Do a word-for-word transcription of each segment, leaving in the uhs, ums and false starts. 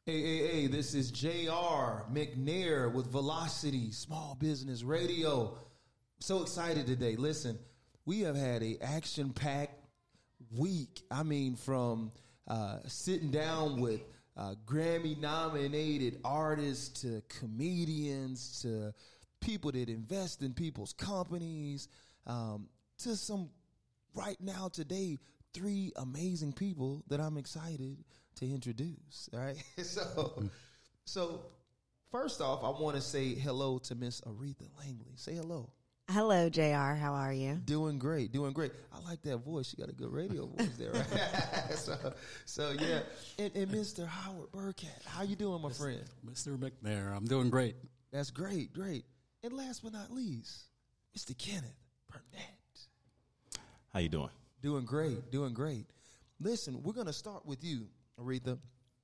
Hey, hey, hey, this is J R McNair with Velocity Small Business Radio. So excited today. Listen, we have had a action-packed week. I mean, from uh, sitting down with uh, Grammy-nominated artists to comedians to people that invest in people's companies um, to some, right now, today, three amazing people that I'm excited to introduce. All right. so, so first off, I want to say hello to Miss Aretha Langley. Say hello. Hello, J R. How are you? Doing great. Doing great. I like that voice. She got a good radio voice there, right? so, so, yeah. And, and Mister Howard Burkett, how you doing, my friend? Mister McNair, I'm doing great. That's great. Great. And last but not least, Mister Kenneth Burnett. How you doing? Doing great, doing great. Listen, we're going to start with you, Aretha.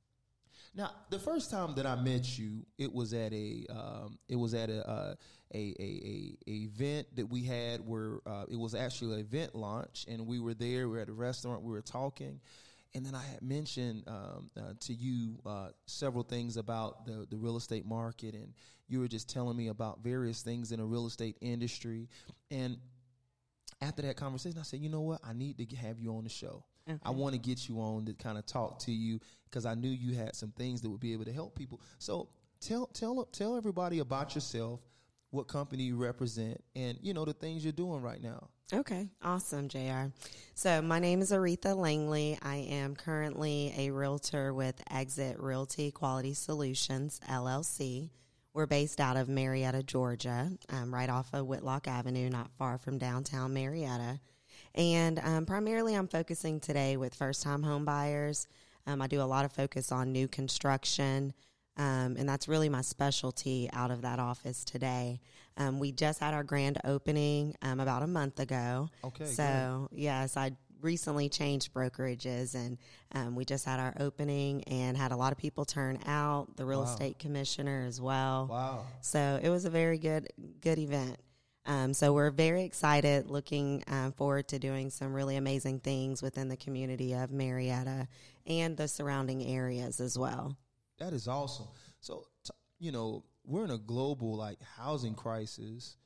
Now, the first time that I met you, it was at a um, it was at a, uh, a, a a a event that we had where uh, it was actually an event launch, and we were there. We were at a restaurant. We were talking, and then I had mentioned um, uh, to you uh, several things about the the real estate market, and you were just telling me about various things in the real estate industry, and after that conversation, I said, you know what? I need to have you on the show. Okay. I want to get you on to kind of talk to you because I knew you had some things that would be able to help people. So tell tell tell everybody about yourself, what company you represent, and, you know, the things you're doing right now. Okay. Awesome, J R. So my name is Aretha Langley. I am currently a realtor with Exit Realty Quality Solutions, L L C. We're based out of Marietta, Georgia, um, right off of Whitlock Avenue, not far from downtown Marietta. And um, primarily I'm focusing today with first-time home buyers. Um, I do a lot of focus on new construction, um, and that's really my specialty out of that office today. Um, we just had our grand opening um, about a month ago. Okay. So, good. Yes, I recently changed brokerages, and um, we just had our opening and had a lot of people turn out, the real wow. estate commissioner as well. Wow. So it was a very good good event. Um, so we're very excited, looking um, forward to doing some really amazing things within the community of Marietta and the surrounding areas as well. That is awesome. So, t- you know, we're in a global, like, housing crisis,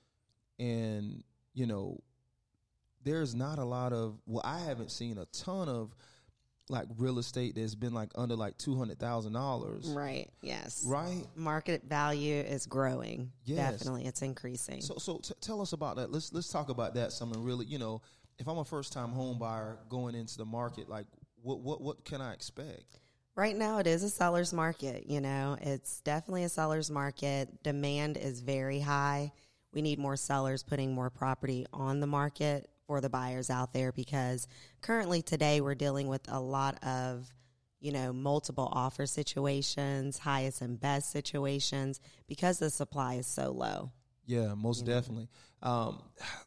and, you know, there's not a lot of, well, I haven't seen a ton of, like, real estate that's been, like, under, like, two hundred thousand dollars. Right, yes. Right? Market value is growing. Yes. Definitely, it's increasing. So so t- tell us about that. Let's let's talk about that some and really, you know, if I'm a first-time home buyer going into the market, like, what what what can I expect? Right now, it is a seller's market, you know. It's definitely a seller's market. Demand is very high. We need more sellers putting more property on the market for the buyers out there, because currently today we're dealing with a lot of, you know, multiple offer situations, highest and best situations, because the supply is so low. Yeah, most you definitely. Um,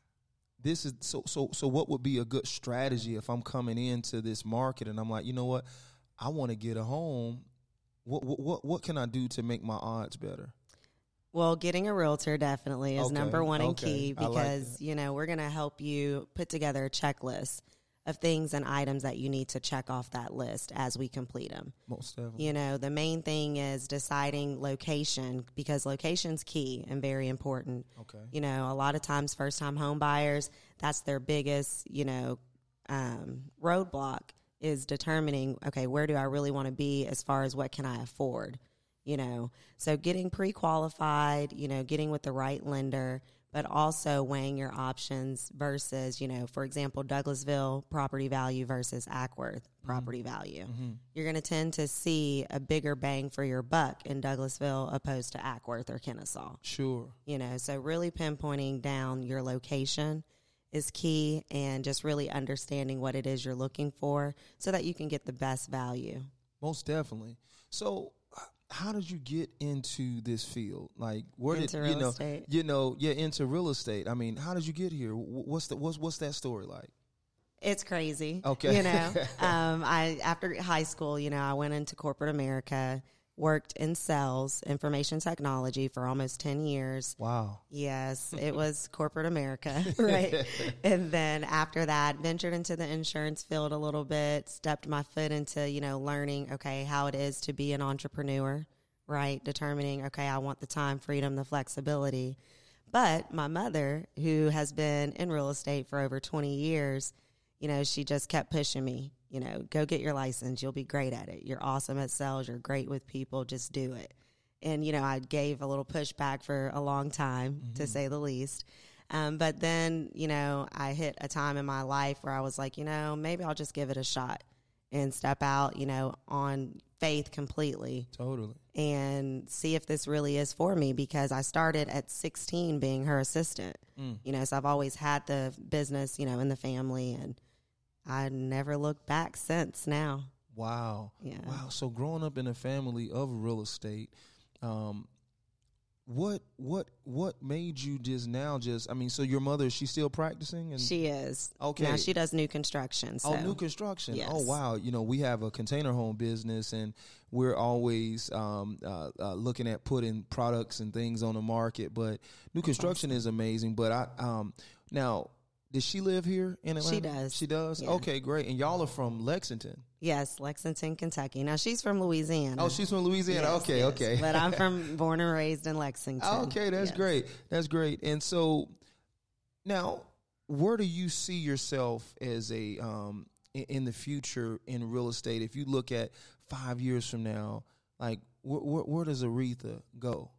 this is so so. So, what would be a good strategy if I'm coming into this market and I'm like, you know what, I want to get a home. What what what what can I do to make my odds better? Well, getting a realtor definitely is okay, number one and okay. key, because, like, you know, we're going to help you put together a checklist of things and items that you need to check off that list as we complete them. Most definitely. You know, the main thing is deciding location, because location's key and very important. Okay. You know, a lot of times first-time home buyers, that's their biggest, you know, um, roadblock, is determining, okay, where do I really want to be as far as what can I afford? You know, so getting pre-qualified, you know, getting with the right lender, but also weighing your options versus, you know, for example, Douglasville property value versus Ackworth property mm-hmm. value. Mm-hmm. You're going to tend to see a bigger bang for your buck in Douglasville opposed to Ackworth or Kennesaw. Sure. You know, so really pinpointing down your location is key, and just really understanding what it is you're looking for so that you can get the best value. Most definitely. So, how did you get into this field? Like, where into did real you know? Estate. You know, yeah, into real estate. I mean, how did you get here? What's the what's what's that story like? It's crazy. Okay, you know, um, I after high school, you know, I went into corporate America, worked in sales, information technology for almost ten years. Wow. Yes, it was corporate America, right? And then after that, ventured into the insurance field a little bit, stepped my foot into, you know, learning, okay, how it is to be an entrepreneur, right? Determining, okay, I want the time, freedom, the flexibility. But my mother, who has been in real estate for over twenty years, you know, she just kept pushing me, you know, go get your license. You'll be great at it. You're awesome at sales. You're great with people. Just do it. And, you know, I gave a little pushback for a long time, mm-hmm. to say the least. Um, but then, you know, I hit a time in my life where I was like, you know, maybe I'll just give it a shot and step out, you know, on faith completely. Totally. And see if this really is for me, because I started at sixteen being her assistant. Mm. You know, so I've always had the business, you know, in the family, and I never looked back since now. Wow. Yeah. Wow. So growing up in a family of real estate, um, what what what made you just now just, I mean, so your mother, is she still practicing? And she is. Okay. Now she does new construction. So. Oh, new construction. Yes. Oh, wow. You know, we have a container home business, and we're always um, uh, uh, looking at putting products and things on the market. But new construction awesome. Is amazing. But I um, now, does she live here in Atlanta? She does. She does? Yeah. Okay, great. And y'all are from Lexington? Yes, Lexington, Kentucky. Now, she's from Louisiana. Oh, she's from Louisiana. Yes, okay, yes. okay. But I'm from born and raised in Lexington. Okay, that's yes. great. That's great. And so now, where do you see yourself as a um, in, in the future in real estate? If you look at five years from now, like wh- wh- where does Aretha go?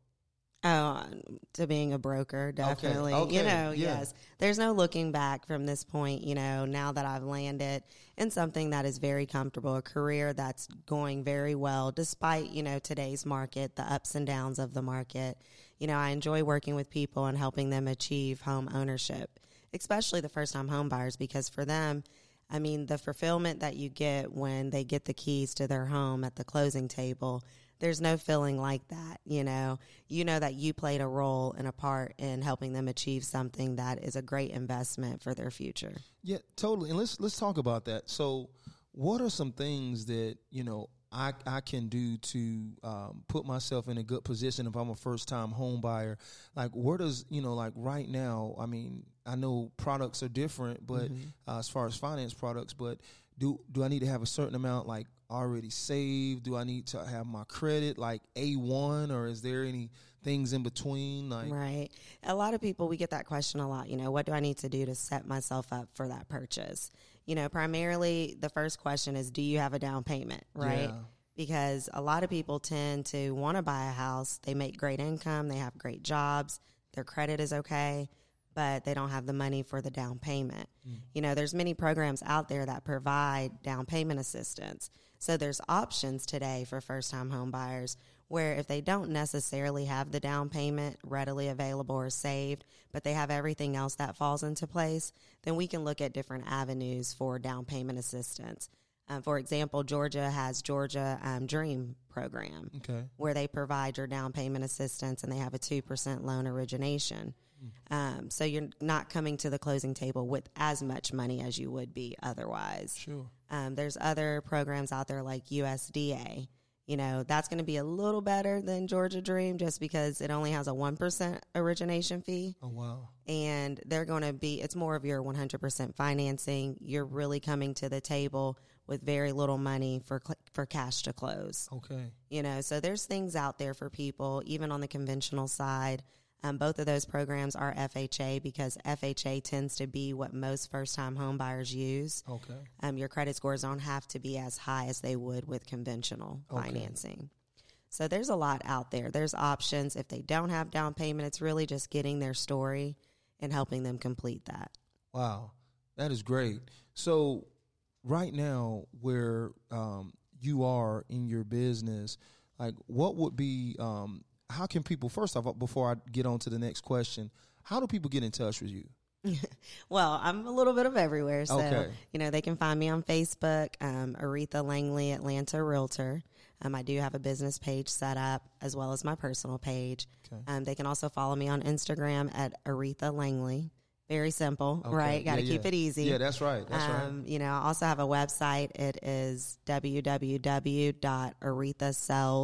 Oh, to being a broker, definitely. Okay, okay, you know, yeah. yes. There's no looking back from this point, you know, now that I've landed in something that is very comfortable, a career that's going very well, despite, you know, today's market, the ups and downs of the market. You know, I enjoy working with people and helping them achieve home ownership, especially the first-time home buyers, because for them, I mean, the fulfillment that you get when they get the keys to their home at the closing table, there's no feeling like that, you know. You know that you played a role and a part in helping them achieve something that is a great investment for their future. Yeah, totally. And let's let's talk about that. So what are some things that, you know, I I can do to um, put myself in a good position if I'm a first-time home buyer? Like, where does, you know, like right now, I mean, I know products are different, but mm-hmm. uh, as far as finance products, but do do I need to have a certain amount, like, already saved? Do I need to have my credit like A one, or is there any things in between? Like, right. A lot of people, we get that question a lot, you know, what do I need to do to set myself up for that purchase? You know, primarily the first question is, do you have a down payment, right? Yeah. Because a lot of people tend to want to buy a house. They make great income. They have great jobs. Their credit is okay, but they don't have the money for the down payment. Mm. You know, there's many programs out there that provide down payment assistance. So there's options today for first-time home buyers where if they don't necessarily have the down payment readily available or saved, but they have everything else that falls into place, then we can look at different avenues for down payment assistance. Um, for example, Georgia has Georgia um, Dream program, okay, where they provide your down payment assistance, and they have a two percent loan origination. Um, so you're not coming to the closing table with as much money as you would be otherwise. Sure. Um, there's other programs out there like U S D A. You know, that's going to be a little better than Georgia Dream just because it only has a one percent origination fee. Oh, wow. And they're going to be, it's more of your one hundred percent financing. You're really coming to the table with very little money for for cash to close. Okay. You know, so there's things out there for people, even on the conventional side. Um, both of those programs are F H A because F H A tends to be what most first-time home buyers use. Okay. Um, your credit scores don't have to be as high as they would with conventional okay. financing. So there's a lot out there. There's options. If they don't have down payment, it's really just getting their story and helping them complete that. Wow. That is great. So right now where um, you are in your business, like what would be um, – how can people, first off, before I get on to the next question, how do people get in touch with you? Well, I'm a little bit of everywhere. So, okay. you know, they can find me on Facebook, um, Aretha Langley, Atlanta Realtor. Um, I do have a business page set up as well as my personal page. Okay. Um, they can also follow me on Instagram at Aretha Langley. Very simple, okay. right? Got to yeah, keep yeah. it easy. Yeah, that's right. That's um, right. You know, I also have a website. It is w w w dot aretha sells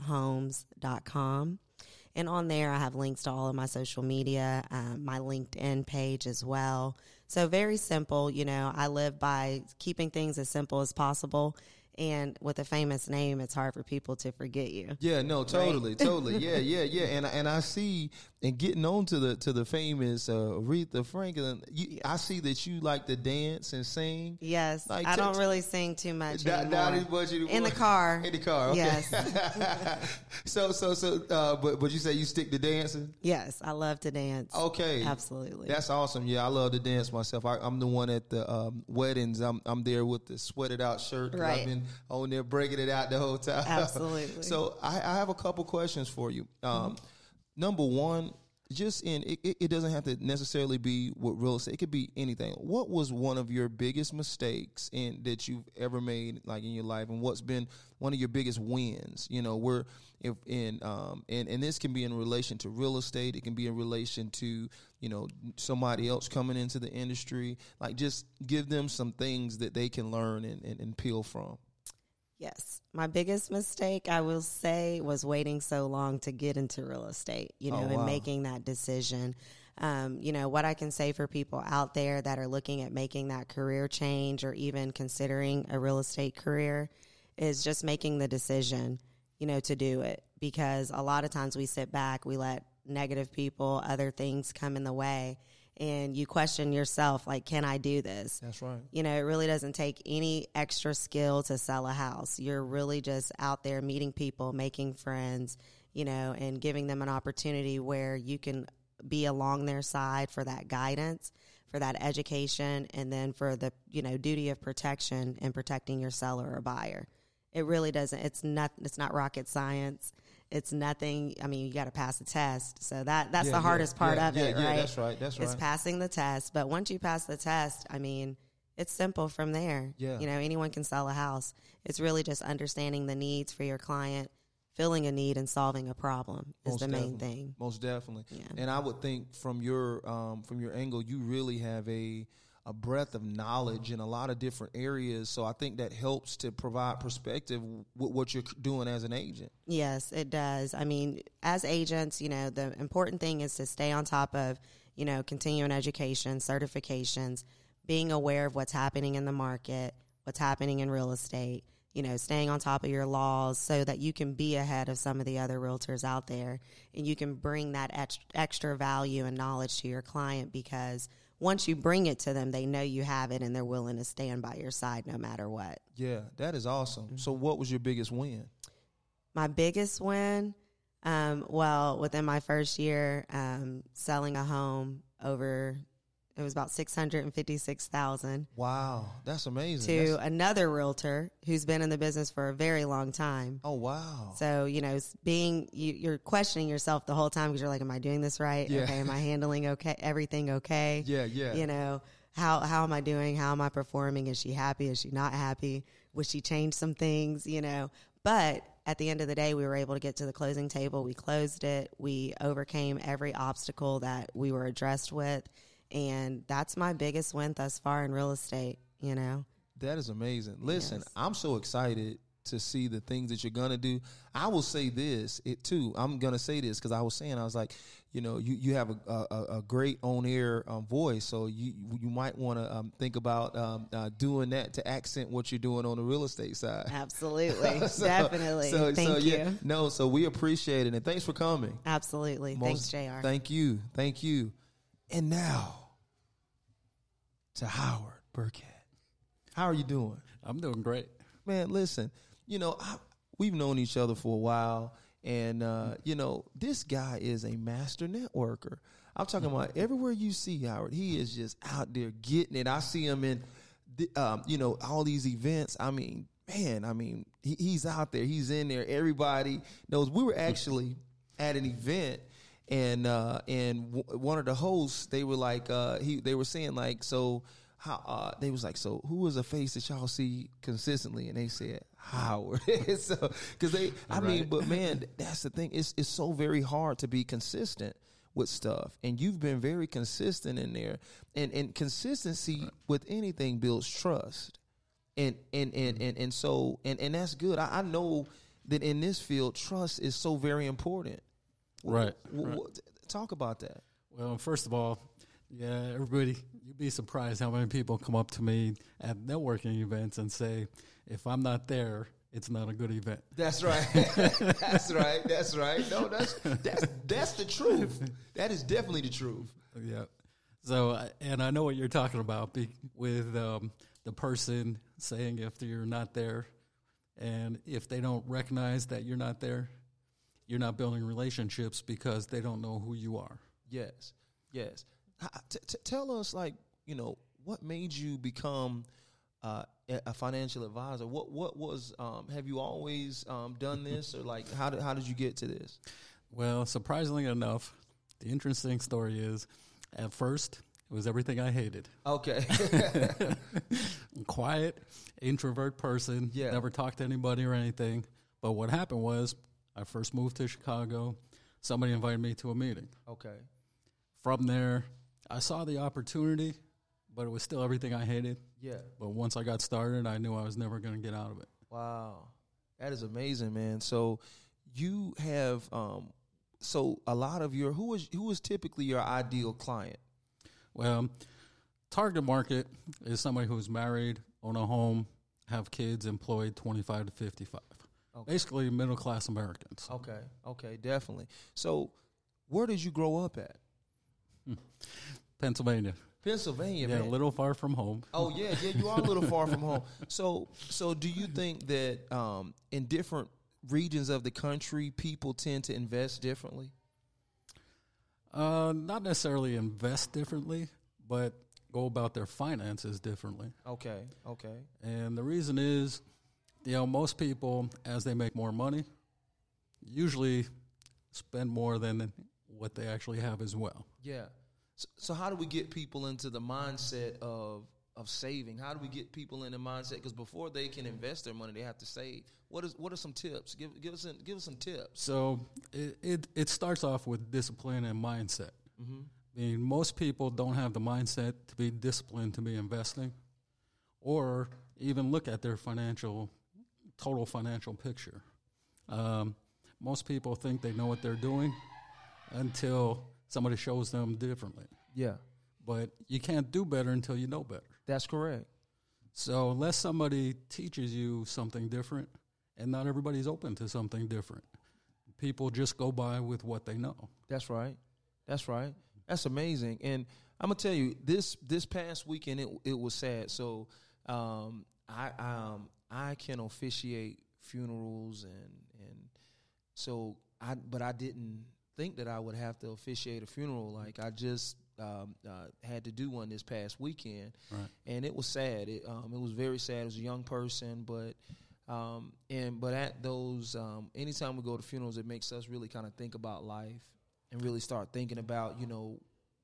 homes dot com. And on there, I have links to all of my social media, um, my LinkedIn page as well. So very simple. You know, I live by keeping things as simple as possible. And with a famous name, it's hard for people to forget you. Yeah, no, totally, right? totally. Yeah, yeah, yeah. And and I see, and getting on to the to the famous uh, Aretha Franklin, you, I see that you like to dance and sing. Yes, like, I t- don't really sing too much not, anymore. not as much anymore. In the car. In the car, okay. Yes. so, so, so, uh, but but you say you stick to dancing? Yes, I love to dance. Okay, absolutely. That's awesome. Yeah, I love to dance myself. I, I'm the one at the um, weddings. I'm I'm there with the sweated out shirt. 'Cause right. I've been on there breaking it out the whole time. Absolutely. So I, I have a couple questions for you. Um, mm-hmm. Number one, just in it, it doesn't have to necessarily be with real estate. It could be anything. What was one of your biggest mistakes in that you've ever made, like in your life, and what's been one of your biggest wins? You know, where if in um and and this can be in relation to real estate. It can be in relation to, you know, somebody else coming into the industry. Like, just give them some things that they can learn and, and, and peel from. Yes. My biggest mistake, I will say, was waiting so long to get into real estate, you know, oh, wow. and making that decision. Um, you know, what I can say for people out there that are looking at making that career change or even considering a real estate career is just making the decision, you know, to do it. Because a lot of times we sit back, we let negative people, other things come in the way, and you question yourself, like, can I do this? That's right. You know, it really doesn't take any extra skill to sell a house. You're really just out there meeting people, making friends, you know, and giving them an opportunity where you can be along their side for that guidance, for that education, and then for the, you know, duty of protection and protecting your seller or buyer. It really doesn't, it's not, it's not rocket science. It's nothing. I mean, you got to pass the test. So that that's yeah, the hardest yeah, part yeah, of yeah, it, yeah, right? That's right. That's right. It's passing the test. But once you pass the test, I mean, it's simple from there. Yeah. You know, anyone can sell a house. It's really just understanding the needs for your client, filling a need and solving a problem is Most the main definitely. thing. Most definitely. Yeah. And I would think from your um, from your angle, you really have a a breadth of knowledge in a lot of different areas. So I think that helps to provide perspective with what you're doing as an agent. Yes, it does. I mean, as agents, you know, the important thing is to stay on top of, you know, continuing education, certifications, being aware of what's happening in the market, what's happening in real estate, you know, staying on top of your laws so that you can be ahead of some of the other realtors out there, and you can bring that ex- extra value and knowledge to your client, because once you bring it to them, they know you have it and they're willing to stand by your side no matter what. Yeah, that is awesome. Mm-hmm. So what was your biggest win? My biggest win, um, well, within my first year, um, selling a home over, it was about six hundred fifty-six thousand dollars. Wow, that's amazing. To that's... another realtor who's been in the business for a very long time. Oh, wow. So, you know, being, you, you're questioning yourself the whole time because you're like, am I doing this right? Yeah. Okay, am I handling okay everything okay? Yeah, yeah. You know, how how am I doing? How am I performing? Is she happy? Is she not happy? Would she change some things? You know, but at the end of the day, we were able to get to the closing table. We closed it. We overcame every obstacle that we were addressed with. And that's my biggest win thus far in real estate, you know. That is amazing. Listen, Yes. I'm so excited to see the things that you're going to do. I will say this, it too. I'm going to say this because I was saying, I was like, you know, you, you have a, a, a great on-air um, voice, so you you might want to um, think about um, uh, doing that to accent what you're doing on the real estate side. Absolutely. So- Definitely. So, Thank so, you. yeah, no, so we appreciate it, and thanks for coming. Absolutely. Most- Thanks, J R. Thank you. Thank you. And now to Howard Burkett. How are you doing? I'm doing great. Man, listen, you know, I, we've known each other for a while, and, uh, you know, this guy is a master networker. I'm talking about everywhere you see Howard, he is just out there getting it. I see him in, the, um, you know, all these events. I mean, man, I mean, he, he's out there. He's in there. Everybody knows. We were actually at an event, and uh, and w- one of the hosts, they were like, uh, he they were saying like, so how uh, they was like, so who is a face that y'all see consistently? And they said Howard. So because they, I Right. mean, but man, that's the thing. It's it's so very hard to be consistent with stuff, and you've been very consistent in there, and and consistency with anything builds trust, and and and and, and so and and that's good. I, I know that in this field, trust is so very important. Right. W- right. w- talk about that. Well, first of all, yeah, everybody, you'd be surprised how many people come up to me at networking events and say, if I'm not there, it's not a good event. That's right. That's right. That's right. No, that's that's that's the truth. That is definitely the truth. Yeah. So, uh, and I know what you're talking about be, with um, the person saying if you're not there, and if they don't recognize that you're not there, you're not building relationships because they don't know who you are. Yes. Yes. T- t- tell us, like, you know, what made you become uh, a financial advisor? What what was? Um, have you always um, done this, or like, how did how did you get to this? Well, surprisingly enough, the interesting story is, at first, it was everything I hated. Okay. Quiet, introvert person, Yeah. never talked to anybody or anything. But what happened was, I first moved to Chicago. Somebody invited me to a meeting. Okay. From there, I saw the opportunity, but it was still everything I hated. Yeah. But once I got started, I knew I was never going to get out of it. Wow, that is amazing, man. So you have, um, so a lot of your who is who is typically your ideal client? Well, target market is somebody who's married, own a home, have kids, employed, twenty-five to fifty-five. Okay. Basically, middle-class Americans. Okay, okay, definitely. So where did you grow up at? Pennsylvania. Pennsylvania, Yeah, man. a little far from home. Oh yeah, yeah, you are a little far from home. So, so do you think that um, in different regions of the country, people tend to invest differently? Uh, not necessarily invest differently, but go about their finances differently. Okay, okay, And the reason is, you know, most people, as they make more money, usually spend more than what they actually have as well. yeah. So, so how do we get people into the mindset of of saving? How do we get people in the mindset? Because before they can invest their money, they have to save. What is what are some tips? Give give us some, give us some tips. So it, it, it starts off with discipline and mindset. Mm-hmm. I mean, most people don't have the mindset to be disciplined to be investing or even look at their financial, total financial picture. Um, most people think they know what they're doing until somebody shows them differently. Yeah, But you can't do better until you know better. that's correct. So unless somebody teaches you something different, and not everybody's open to something different, people just go by with what they know. That's right. That's right. That's amazing. And I'm gonna tell you, this this past weekend it it was sad. So um, I um, I can officiate funerals and and so I but I didn't think that I would have to officiate a funeral. Like I just um, uh, had to do one this past weekend, Right. and it was sad. It um, it was very sad. It was a young person, but. Um, and but at those, um, anytime we go to funerals, it makes us really kind of think about life and really start thinking about, you know,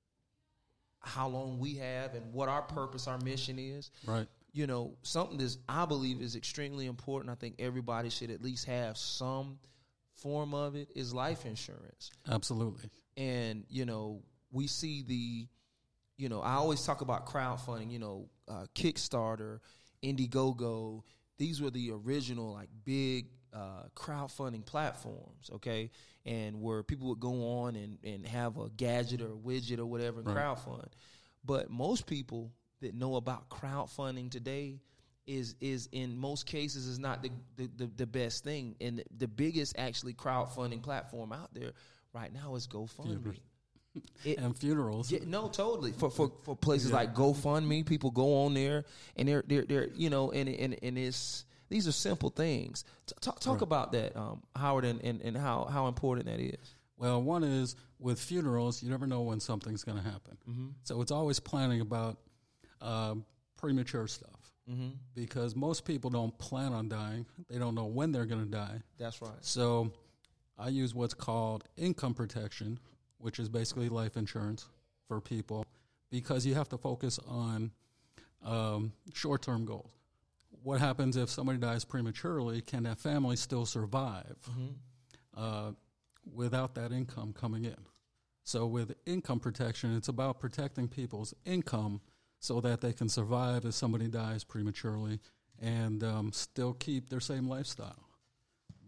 how long we have and what our purpose, our mission is. Right. You know, something that I believe is extremely important. I think everybody should at least have some form of it is life insurance. Absolutely. And, you know, we see the, you know, I always talk about crowdfunding, you know, uh, Kickstarter, Indiegogo. These were the original, like, big uh, crowdfunding platforms, okay? And where people would go on and, and have a gadget or a widget or whatever and Right. crowdfund. But most people that know about crowdfunding today is is in most cases is not the, the, the, the best thing. And the, the biggest, actually, crowdfunding platform out there right now is GoFundMe. It, And funerals. yeah, no, totally. For for, for places Yeah. like GoFundMe, people go on there and they're they're, they're you know, and and and it's these are simple things. T- talk talk Right. about that, um, Howard, and, and, and how, how important that is. Well, one is with funerals, you never know when something's going to happen. Mm-hmm. So it's always planning about um, premature stuff Mm-hmm. because most people don't plan on dying. They don't know when they're going to die. That's right. So I use what's called income protection, which is basically life insurance for people, because you have to focus on um, short-term goals. What happens if somebody dies prematurely? Can that family still survive Mm-hmm. uh, without that income coming in? So with income protection, it's about protecting people's income so that they can survive if somebody dies prematurely and um, still keep their same lifestyle.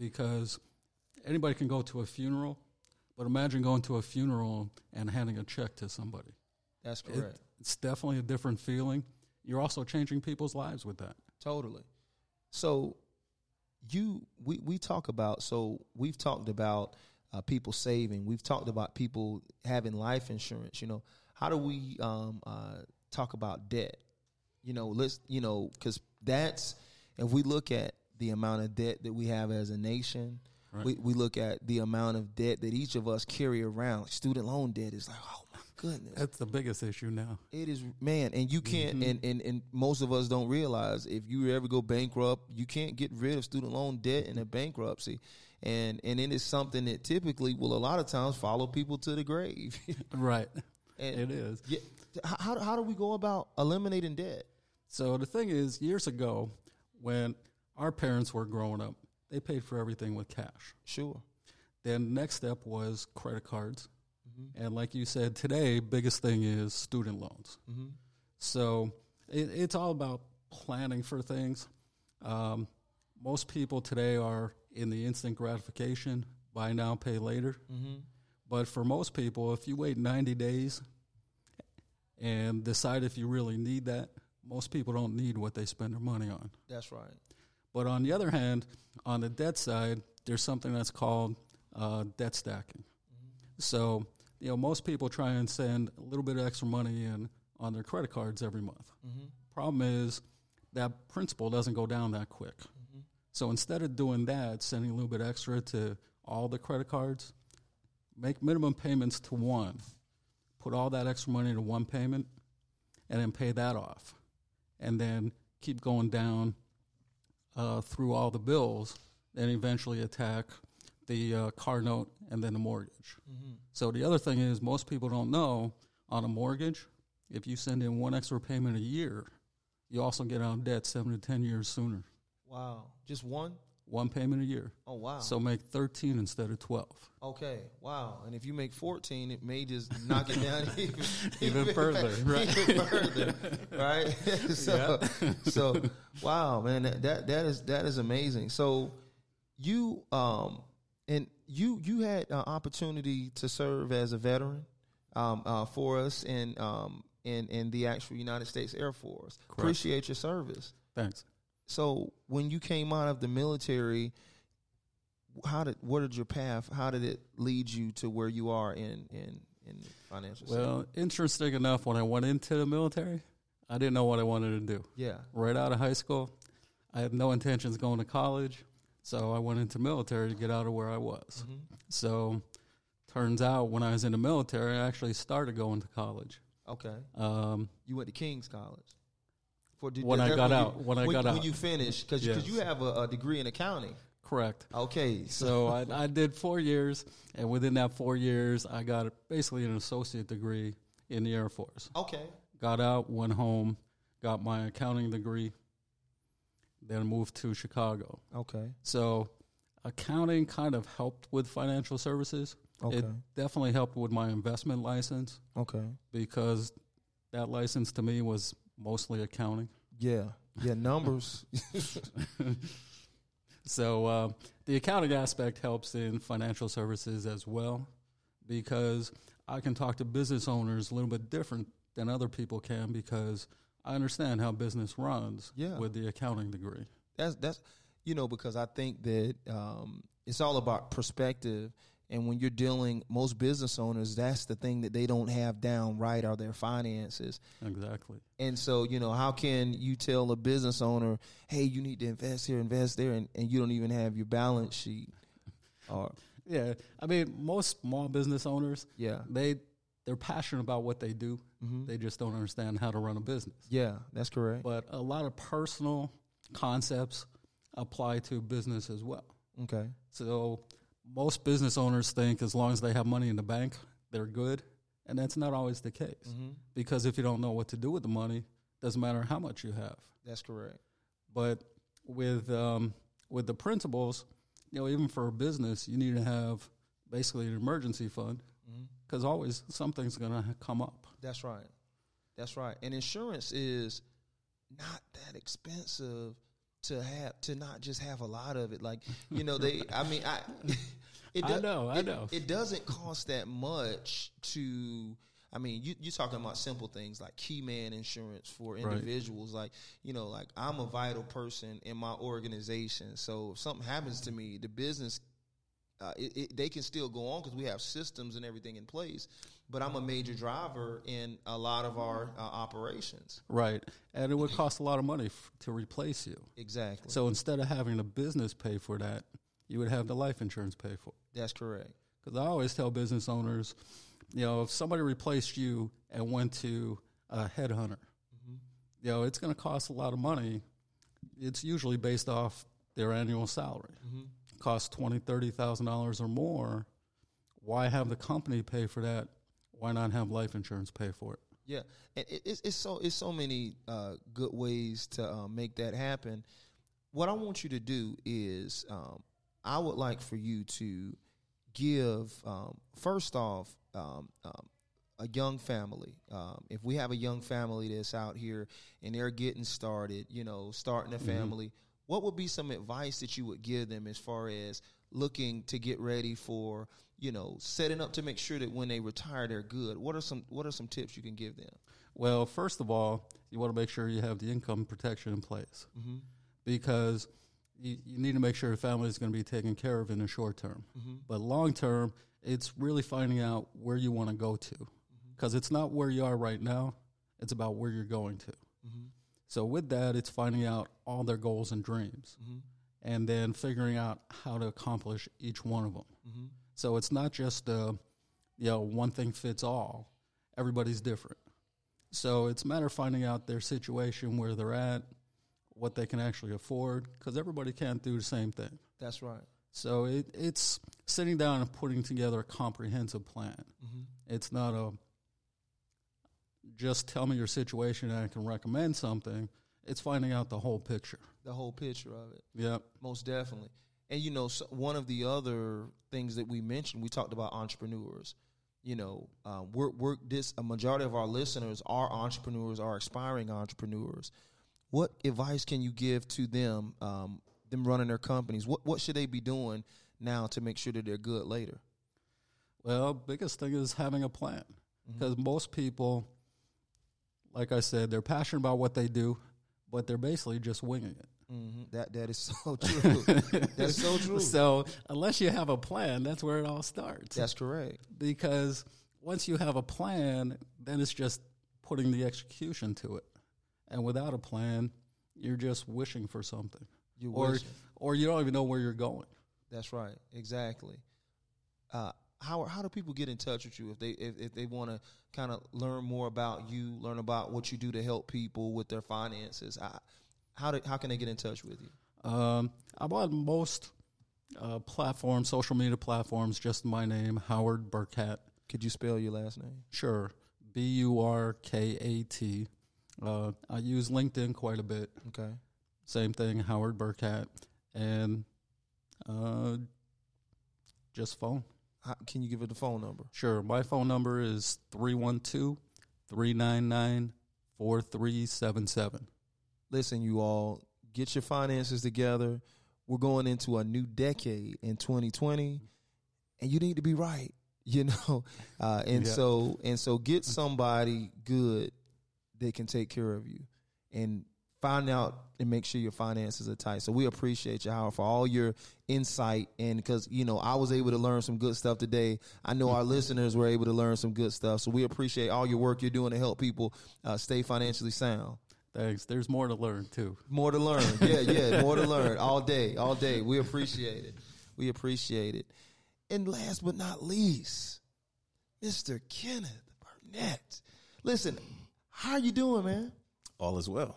because anybody can go to a funeral, but imagine going to a funeral and handing a check to somebody. That's correct. It, it's definitely a different feeling. You're also changing people's lives with that. Totally. So you, we, we talk about, so we've talked about uh, people saving. We've talked about people having life insurance. You know, how do we um, uh, talk about debt? You know, let's, you know, because that's, if we look at the amount of debt that we have as a nation, right. we, we look at the amount of debt that each of us carry around. Student loan debt is like, oh my goodness. That's the biggest issue now. It is, man, and you can't, mm-hmm. and, and, and most of us don't realize if you ever go bankrupt, you can't get rid of student loan debt in a bankruptcy. And and it is something that typically will a lot of times follow people to the grave. Right. And it is. Yeah, how, how do we go about eliminating debt? So the thing is, years ago, when our parents were growing up, they paid for everything with cash. Sure. Then the next step was credit cards. Mm-hmm. And like you said, today, biggest thing is student loans. Mm-hmm. So it, it's all about planning for things. Um, most people today are in the instant gratification, buy now, pay later. Mm-hmm. But for most people, if you wait ninety days and decide if you really need that, most people don't need what they spend their money on. That's right. But on the other hand, on the debt side, there's something that's called uh, debt stacking. Mm-hmm. So, you know, most people try and send a little bit of extra money in on their credit cards every month. Mm-hmm. Problem is that principal doesn't go down that quick. Mm-hmm. So instead of doing that, sending a little bit extra to all the credit cards, make minimum payments to one. Put all that extra money into one payment and then pay that off. And then keep going down uh, through all the bills, and eventually attack the uh, car note and then the mortgage. Mm-hmm. So the other thing is, most people don't know, on a mortgage, if you send in one extra payment a year, you also get out of debt seven to ten years sooner. Wow. Just one? One payment a year. Oh, wow. So make thirteen instead of twelve. Okay, wow. And if you make fourteen, it may just knock it down even, even, even further, right? Even further, right? so, yeah. so, wow, man, that, that that is that is amazing. So, you um and you you had an opportunity to serve as a veteran um uh, for us in um in in the actual United States Air Force. Correct. Appreciate your service. Thanks. So, when you came out of the military, how did what did your path? How did it lead you to where you are in in in financial? Well, sector? interesting enough, when I went into the military, I didn't know what I wanted to do. Yeah. Right out of high school, I had no intentions going to college, so I went into military to get out of where I was. Mm-hmm. So, turns out when I was in the military, I actually started going to college. Okay. Um, you went to King's College. For, did, when, I got out, you, when I when, got when out. you finished, because yes. you have a, a degree in accounting. Correct. Okay. So I, I did four years, and within that four years, I got basically an associate degree in the Air Force. Okay. Got out, went home, got my accounting degree, then moved to Chicago. Okay. So accounting kind of helped with financial services. Okay. It definitely helped with my investment license. Okay. Because that license to me was mostly accounting. Yeah. Yeah, numbers. So uh, the accounting aspect helps in financial services as well, because I can talk to business owners a little bit different than other people can, because I understand how business runs yeah. with the accounting degree. That's that's you know, because I think that um, it's all about perspective. And when you're dealing, most business owners, that's the thing that they don't have down right, are their finances. Exactly. And so, you know, how can you tell a business owner, hey, you need to invest here, invest there, and, and you don't even have your balance sheet? Or yeah, I mean, most small business owners, yeah, they they're passionate about what they do. Mm-hmm. They just don't understand how to run a business. Yeah, that's correct. But a lot of personal concepts apply to business as well. Okay. So most business owners think as long as they have money in the bank, they're good. And that's not always the case. Mm-hmm. Because if you don't know what to do with the money, doesn't matter how much you have. That's correct. But with um, with the principles, you know, even for a business, you need to have basically an emergency fund, because mm-hmm. always something's going to come up. That's right. That's right. And insurance is not that expensive to have to not just have a lot of it. Like, you know, they. I mean, I. It I know, I it, know. It doesn't cost that much to. I mean, you, you're talking about simple things like key man insurance for individuals. Right. Like, you know, like I'm a vital person in my organization. So if something happens to me, the business, uh, it, it, they can still go on because we have systems and everything in place. But I'm a major driver in a lot of our uh, operations. Right. And it would cost a lot of money f- to replace you. Exactly. So instead of having the business pay for that, you would have the life insurance pay for it. That's correct. Because I always tell business owners, you know, if somebody replaced you and went to a headhunter, mm-hmm. you know, it's going to cost a lot of money. It's usually based off their annual salary. Mm-hmm. It costs twenty thousand dollars, thirty thousand dollars or more. Why have the company pay for that? Why not have life insurance pay for it? Yeah, and it, it's, it's so it's so many uh, good ways to uh, make that happen. What I want you to do is, um, I would like for you to give, um, first off, um, um, a young family. Um, if we have a young family that's out here and they're getting started, you know, starting a family, mm-hmm. what would be some advice that you would give them as far as looking to get ready for, you know, setting up to make sure that when they retire, they're good? What are some What are some tips you can give them? Well, first of all, you want to make sure you have the income protection in place, mm-hmm. because you, you need to make sure the family is going to be taken care of in the short term. Mm-hmm. But long term, it's really finding out where you want to go to, because mm-hmm. it's not where you are right now. It's about where you're going to. Mm-hmm. So with that, it's finding out all their goals and dreams, mm-hmm. and then figuring out how to accomplish each one of them. Mm-hmm. So it's not just a, you know, one thing fits all. Everybody's different. So it's a matter of finding out their situation, where they're at, what they can actually afford, because everybody can't do the same thing. That's right. So it, it's sitting down and putting together a comprehensive plan. Mm-hmm. It's not a just tell me your situation and I can recommend something. It's finding out the whole picture. The whole picture of it. Yeah. Most definitely. And, you know, so one of the other things that we mentioned, we talked about entrepreneurs. You know, uh, we're, we're this a majority of our listeners are entrepreneurs, are aspiring entrepreneurs. What advice can you give to them, um, them running their companies? What what should they be doing now to make sure that they're good later? Well, biggest thing is having a plan, because mm-hmm. most people, like I said, they're passionate about what they do, but they're basically just winging it. Mm-hmm. That that is so true. That's so true. So unless you have a plan, that's where it all starts. That's correct. Because once you have a plan, then it's just putting the execution to it. And without a plan, you're just wishing for something. You or wishing. Or you don't even know where you're going. That's right. Exactly. Uh, how how do people get in touch with you if they if, if they want to kind of learn more about you, learn about what you do to help people with their finances? I, How do, how can they get in touch with you? Um, I'm on most uh, platforms, social media platforms, just my name, Howard Burkett. Could you spell your last name? Sure. B U R K A T. Uh, I use LinkedIn quite a bit. Okay. Same thing, Howard Burkett. And uh, just phone. How, can you give it the phone number? Sure. My phone number is three one two, three nine nine, four three seven seven. Listen, you all, get your finances together. We're going into a new decade in twenty twenty, and you need to be right, you know. Uh, and yeah. so and so, get somebody good that can take care of you, and find out and make sure your finances are tight. So we appreciate you, Howard, for all your insight, and because you know I was able to learn some good stuff today. I know our listeners were able to learn some good stuff. So we appreciate all your work you're doing to help people uh, stay financially sound. Thanks. There's more to learn, too. More to learn. Yeah, yeah, more to learn. All day, all day. We appreciate it. We appreciate it. And last but not least, Mister Kenneth Burnett. Listen, how are you doing, man? All is well.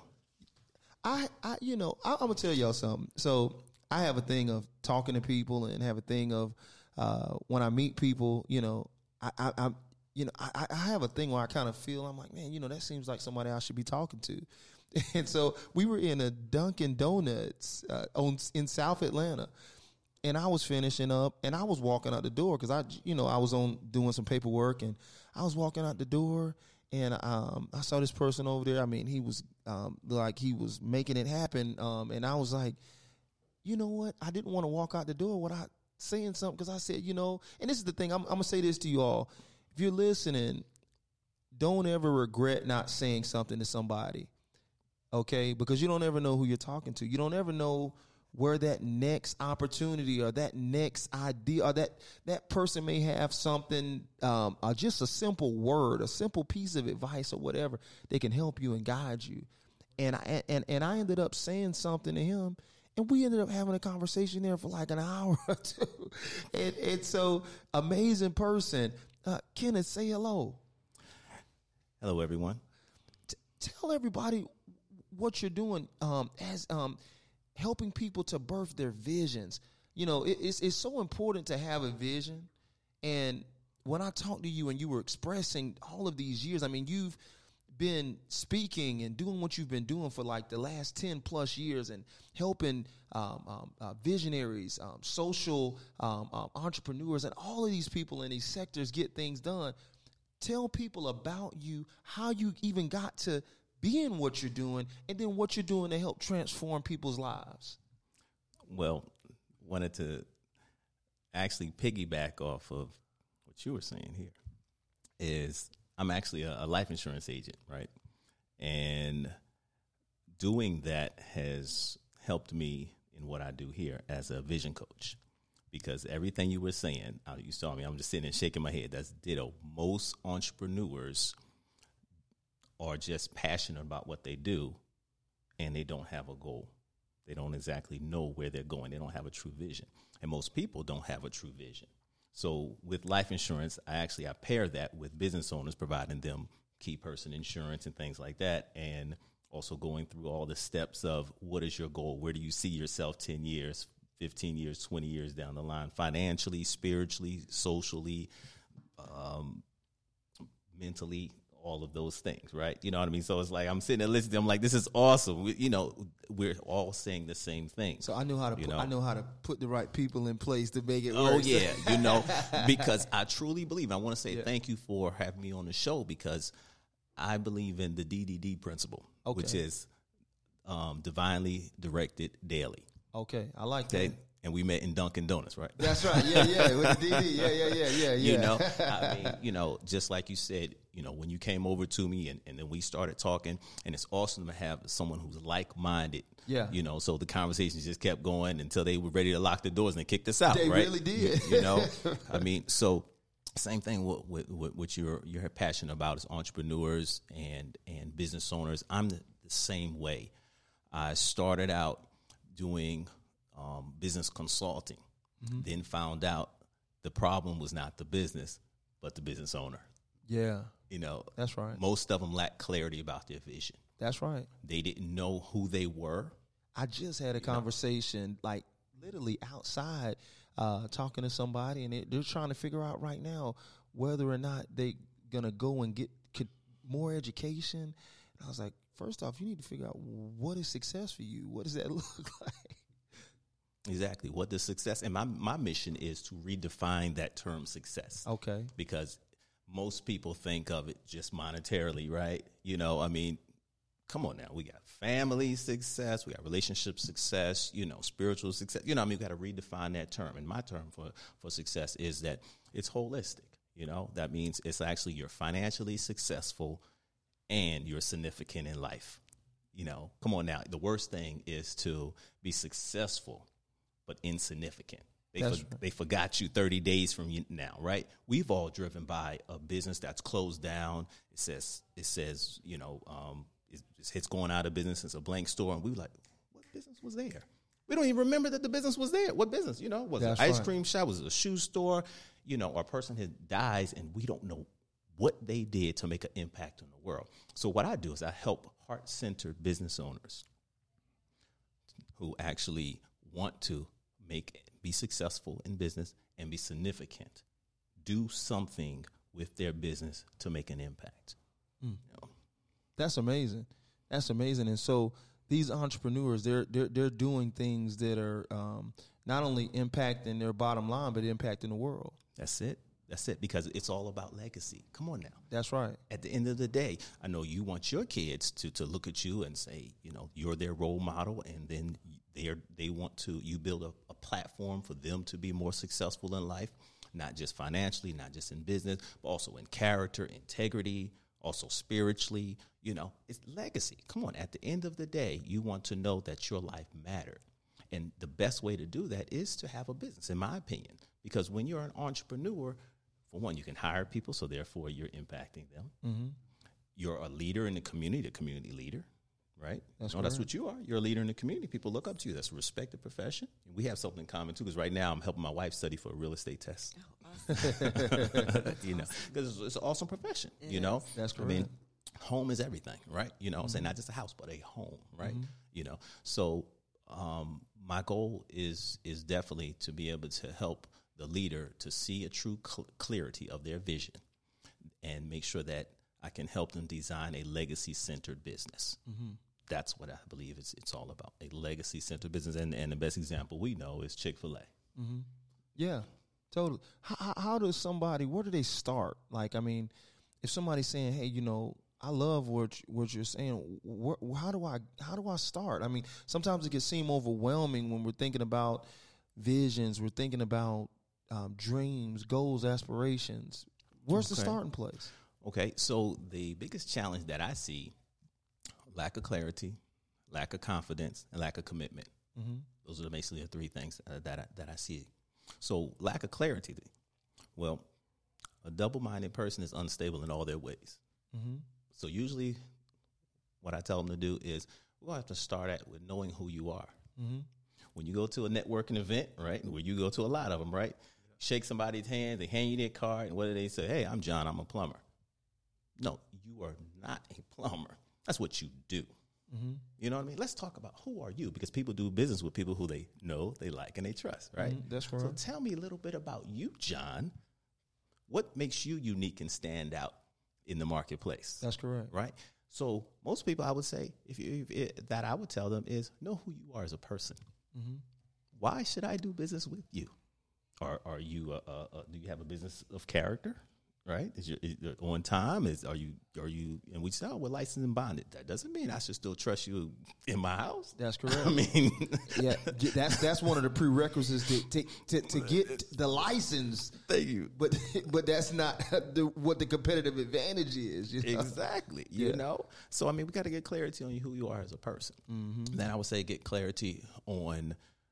I, I you know, I, I'm going to tell y'all something. So I have a thing of talking to people and have a thing of uh, when I meet people, you know, I, I, I'm, You know, I, I have a thing where I kind of feel, I'm like, man, you know, that seems like somebody I should be talking to. And so we were in a Dunkin' Donuts uh, on, in South Atlanta, and I was finishing up, and I was walking out the door because I, you know, I was on doing some paperwork, and I was walking out the door, And um, I saw this person over there. I mean, he was um, like he was making it happen. Um, and I was like, you know what? I didn't want to walk out the door without saying something because I said, you know, and this is the thing. I'm, I'm going to say this to you all. If you're listening, don't ever regret not saying something to somebody, okay? Because you don't ever know who you're talking to. You don't ever know where that next opportunity or that next idea or that, that person may have something, um, or just a simple word, a simple piece of advice or whatever that can help you and guide you. And I, and, and I ended up saying something to him, and we ended up having a conversation there for like an hour or two. And, and so, amazing person. Uh, Kenneth, say hello. Hello, everyone. T- tell everybody what you're doing um, as um, helping people to birth their visions. You know, it, it's it's so important to have a vision. And when I talked to you and you were expressing all of these years, I mean, you've been speaking and doing what you've been doing for like the last ten plus years and helping um, um, uh, visionaries, um, social um, um, entrepreneurs, and all of these people in these sectors get things done. Tell people about you, how you even got to being what you're doing, and then what you're doing to help transform people's lives. Well, wanted to actually piggyback off of what you were saying here is I'm actually a, a life insurance agent, right? And doing that has helped me in what I do here as a vision coach. Because everything you were saying, uh, you saw me, I'm just sitting and shaking my head. That's ditto. Most entrepreneurs are just passionate about what they do, and they don't have a goal. They don't exactly know where they're going. They don't have a true vision. And most people don't have a true vision. So with life insurance, I actually I pair that with business owners, providing them key person insurance and things like that, and also going through all the steps of what is your goal? Where do you see yourself ten years, fifteen years, twenty years down the line, financially, spiritually, socially, um, mentally, all of those things, right? You know what I mean? So it's like I'm sitting there listening. I'm like, this is awesome. We, you know, we're all saying the same thing. So I know how to. You put, know? I know how to put the right people in place to make it oh, work. yeah, you know, because I truly believe. I want to say Yeah. thank you for having me on the show because I believe in the D D D principle, Okay. which is um, divinely directed daily. Okay, I like Okay. that. And we met in Dunkin' Donuts, right? That's right. Yeah, yeah. With the D D. Yeah, yeah, yeah, yeah, yeah. You know, I mean, you know, just like you said, you know, when you came over to me and, and then we started talking, and it's awesome to have someone who's like-minded. Yeah. You know, so the conversations just kept going until they were ready to lock the doors and they kicked us out, They right? really did. You, you know, I mean, so same thing with, with, with what you're, you're passionate about is entrepreneurs and, and business owners. I'm the, the same way. I started out doing um, business consulting. Mm-hmm. Then found out the problem was not the business, but the business owner. Yeah. You know, That's right. Most of them lack clarity about their vision. That's right. They didn't know who they were. I just had a conversation, like literally outside, uh, talking to somebody, and they, they're trying to figure out right now whether or not they gonna go and get could, more education. And I was like, first off, you need to figure out what is success for you. What does that look like? Exactly. What does success? And my, my mission is to redefine that term success. Okay. Because most people think of it just monetarily, right? You know, I mean, come on now. We got family success. We got relationship success, you know, spiritual success. You know, I mean, we got to redefine that term. And my term for, for success is that it's holistic. You know, that means it's actually you're financially successful and you're significant in life. You know, come on now. The worst thing is to be successful but insignificant. They for, right. they forgot you thirty days from you now, right? We've all driven by a business that's closed down. It says, it says, you know, um, it's, it's going out of business. It's a blank store. And we were like, what business was there? We don't even remember that the business was there. What business? You know, was it an ice right. cream shop? Was it a shoe store? You know, or a person had dies and we don't know what they did to make an impact on the world. So what I do is I help heart-centered business owners who actually want to make be successful in business and be significant, do something with their business to make an impact. Mm. You know? That's amazing. That's amazing. And so these entrepreneurs, they're they're they're doing things that are um, not only impacting their bottom line, but impacting the world. That's it. That's it, because it's all about legacy. Come on now. That's right. At the end of the day, I know you want your kids to, to look at you and say, you know, you're their role model, and then they're, they want to, you build a, a platform for them to be more successful in life, not just financially, not just in business, but also in character, integrity, also spiritually. You know, it's legacy. Come on, at the end of the day, you want to know that your life mattered. And the best way to do that is to have a business, in my opinion, because when you're an entrepreneur, for one, you can hire people, so therefore you're impacting them. Mm-hmm. You're a leader in the community, the community leader, right? That's, no, that's what you are. You're a leader in the community. People look up to you. That's a respected profession. And we have something in common, too, because right now I'm helping my wife study for a real estate test. Oh, awesome. you know, because it's, it's an awesome profession, it you know? That's correct. I mean, home is everything, right? You know, mm-hmm. I'm saying not just a house, but a home, right? Mm-hmm. You know, so um, my goal is is definitely to be able to help the leader to see a true cl- clarity of their vision and make sure that I can help them design a legacy-centered business. Mm-hmm. That's what I believe it's it's all about, a legacy-centered business. And, and the best example we know is Chick-fil-A. Mm-hmm. Yeah, totally. How, how does somebody, where do they start? Like, I mean, if somebody's saying, hey, you know, I love what what you're saying. Where, how do I how do I start? I mean, sometimes it can seem overwhelming when we're thinking about visions, we're thinking about um, dreams, goals, aspirations. Where's okay. the starting place? Okay, so the biggest challenge that I see, lack of clarity, lack of confidence, and lack of commitment. Mm-hmm. Those are basically the three things uh, that I, that I see. So lack of clarity. Well, a double-minded person is unstable in all their ways. Mm-hmm. So usually what I tell them to do is we're going to have to start at with knowing who you are. Mm-hmm. When you go to a networking event, right, where you go to a lot of them, right, shake somebody's hand, they hand you their card, and what do they say? Hey, I'm John, I'm a plumber. No, you are not a plumber. That's what you do. Mm-hmm. You know what I mean? Let's talk about who are you, because people do business with people who they know, they like, and they trust, right? Mm-hmm. That's correct. So tell me a little bit about you, John. What makes you unique and stand out in the marketplace? That's correct. Right? So most people, I would say, if, you, if it, that I would tell them is know who you are as a person. Mm-hmm. Why should I do business with you? Are are you uh, uh, uh, do you have a business of character? Right? Is your is on time? Is are you are you? And we say, oh, we're licensed and bonded. That doesn't mean I should still trust you in my house. That's correct. I mean, yeah, that's that's one of the prerequisites to to, to, to get the license. Thank you. But but that's not the, what the competitive advantage is. You know? Exactly. You yeah. know. So I mean, we got to get clarity on who you are as a person. Mm-hmm. Then I would say get clarity on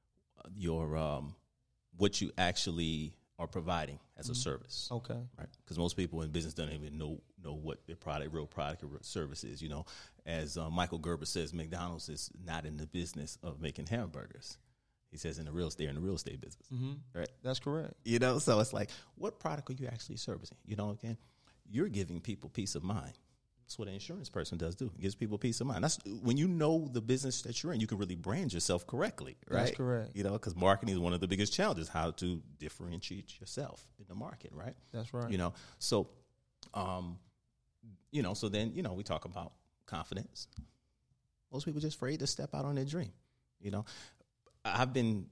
your um, what you actually are providing as a service. Okay. Right. Because most people in business don't even know know what their product, real product or service is. You know, as uh, Michael Gerber says, McDonald's is not in the business of making hamburgers. He says in the real estate, in the real estate business. Mm-hmm. Right. That's correct. You know, so it's like, what product are you actually servicing? You know, again, you're giving people peace of mind. That's what an insurance person does do. It gives people peace of mind. That's when you know the business that you're in, you can really brand yourself correctly, right? That's correct. You know, because marketing is one of the biggest challenges, how to differentiate yourself in the market, right? That's right. You know, so, um, you know, so then, you know, we talk about confidence. Most people are just afraid to step out on their dream. You know, I've been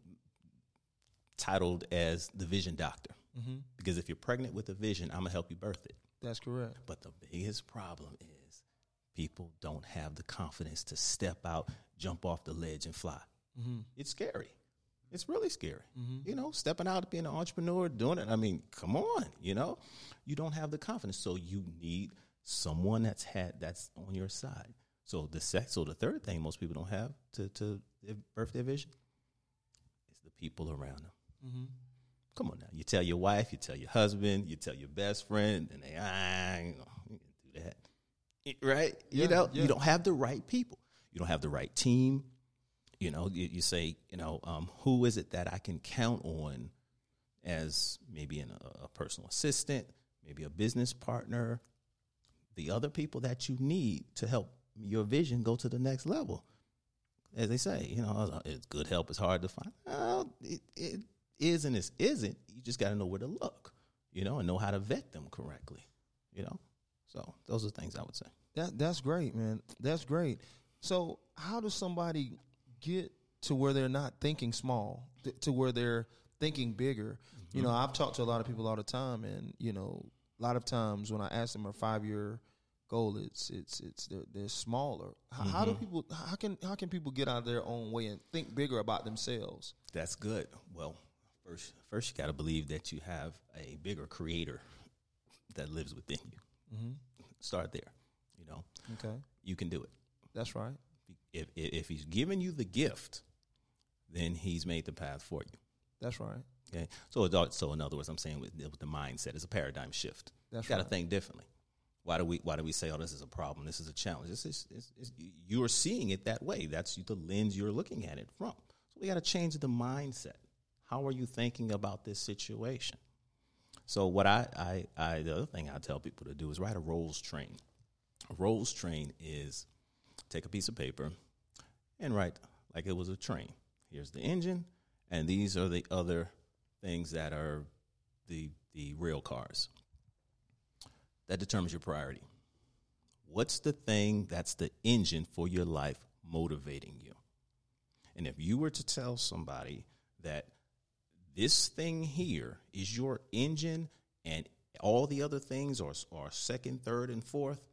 titled as the vision doctor mm-hmm. because if you're pregnant with a vision, I'm going to help you birth it. That's correct. But the biggest problem is people don't have the confidence to step out, jump off the ledge, and fly. Mm-hmm. It's scary. It's really scary. Mm-hmm. You know, stepping out, being an entrepreneur, doing it. I mean, come on, you know. You don't have the confidence, so you need someone that's had that's on your side. So the sec- so the third thing most people don't have to, to birth their vision is the people around them. Mm-hmm. Come on now. You tell your wife, you tell your husband, you tell your best friend, and they, ah, you know, you can do that. Right? Yeah, you know, yeah. you don't have the right people. You don't have the right team. You know, you, you say, you know, um, who is it that I can count on as maybe an, a, a personal assistant, maybe a business partner, the other people that you need to help your vision go to the next level. As they say, you know, it's good help. It's hard to find. Well, it, it is and it isn't. You just got to know where to look, you know, and know how to vet them correctly, you know. So those are things I would say. That that's great, man. That's great. So how does somebody get to where they're not thinking small, th- to where they're thinking bigger. Mm-hmm. You know, I've talked to a lot of people all the time, and you know, a lot of times when I ask them a five year goal, it's it's it's they're, they're smaller. How, mm-hmm. how do people? How can how can people get out of their own way and think bigger about themselves? That's good. Well, first first you got to believe that you have a bigger creator that lives within you. Mm-hmm. Start there. You know, okay, you can do it. That's right. If, if if he's given you the gift, then he's made the path for you. That's right. Okay. So it's, so in other words, I'm saying with, with the mindset, it's a paradigm shift. That's you got to right. think differently. Why do we Why do we say, oh, this is a problem? This is a challenge. This is it's, it's, you're seeing it that way. That's the lens you're looking at it from. So we got to change the mindset. How are you thinking about this situation? So what I, I I the other thing I tell people to do is write a roles train. A roles train is take a piece of paper and write like it was a train. Here's the engine, and these are the other things that are the the rail cars. That determines your priority. What's the thing that's the engine for your life motivating you? And if you were to tell somebody that this thing here is your engine and all the other things are, are second, third, and fourth,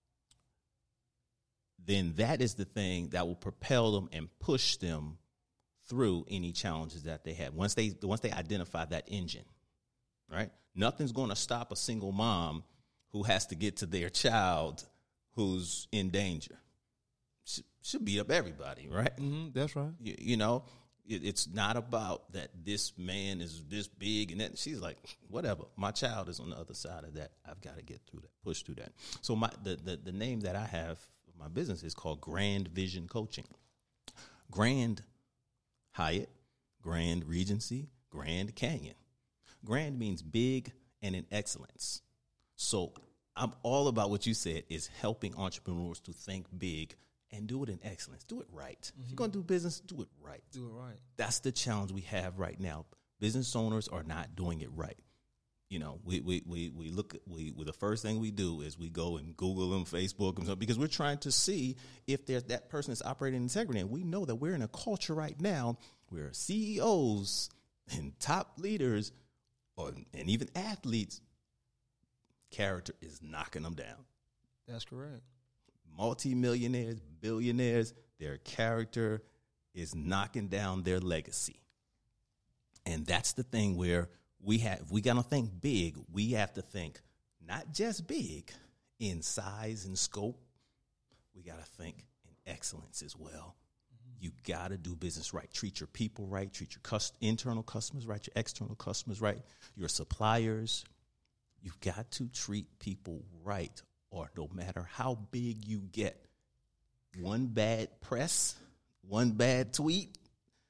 then that is the thing that will propel them and push them through any challenges that they have. Once they once they identify that engine, right? Nothing's going to stop a single mom who has to get to their child who's in danger. Should, should beat up everybody, right? Mm-hmm, that's right. You, you know, it, it's not about that this man is this big and that. She's like, whatever. My child is on the other side of that. I've got to get through that, push through that. So my the, the, the name that I have for my business is called Grand Vision Coaching. Grand Hyatt, Grand Regency, Grand Canyon. Grand means big and in excellence. So I'm all about what you said is helping entrepreneurs to think big and do it in excellence. Do it right. Mm-hmm. If you're going to do business, do it right. Do it right. That's the challenge we have right now. Business owners are not doing it right. You know, we we we, we look, we, we the first thing we do is we go and Google them, Facebook them, because we're trying to see if there's that person is operating in integrity. And we know that we're in a culture right now where C E Os and top leaders or, and even athletes, character is knocking them down. That's correct. Multi-millionaires, billionaires, their character is knocking down their legacy. And that's the thing where we have, we got to think big. We have to think not just big in size and scope. We got to think in excellence as well. Mm-hmm. You got to do business right. Treat your people right. Treat your cust- internal customers right. Your external customers right. Your suppliers. You've got to treat people right, or no matter how big you get, one bad press, one bad tweet,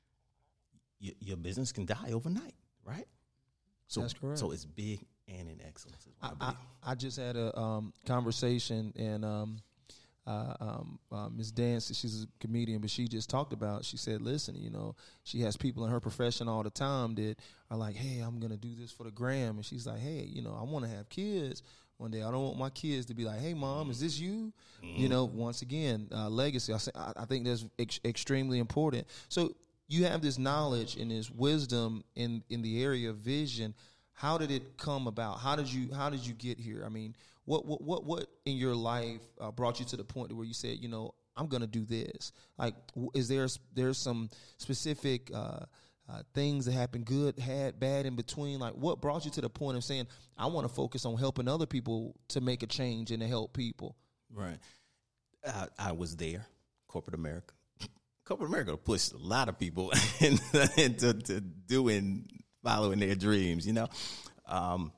y- your business can die overnight, right? So, That's correct. So it's big and in excellence. Is what I, I, I, I just had a um, conversation, and um, uh, um, uh, Miz Dance, she's a comedian, but she just talked about, she said, listen, you know, she has people in her profession all the time that are like, hey, I'm going to do this for the gram. And she's like, hey, you know, I want to have kids one day. I don't want my kids to be like, hey, Mom, is this you? Mm-hmm. You know, once again, uh, legacy. I, say, I, I think that's ex- extremely important. So you have this knowledge and this wisdom in, in the area of vision. How did it come about? How did you How did you get here? I mean, what what what, what in your life uh, brought you to the point where you said, you know, I'm going to do this? Like, is there there's some specific uh, uh, things that happened, good, had, bad in between? Like, what brought you to the point of saying, I want to focus on helping other people to make a change and to help people? Right. I, I was there, corporate America. Corporate America pushed a lot of people into, into to doing, following their dreams, you know. Um,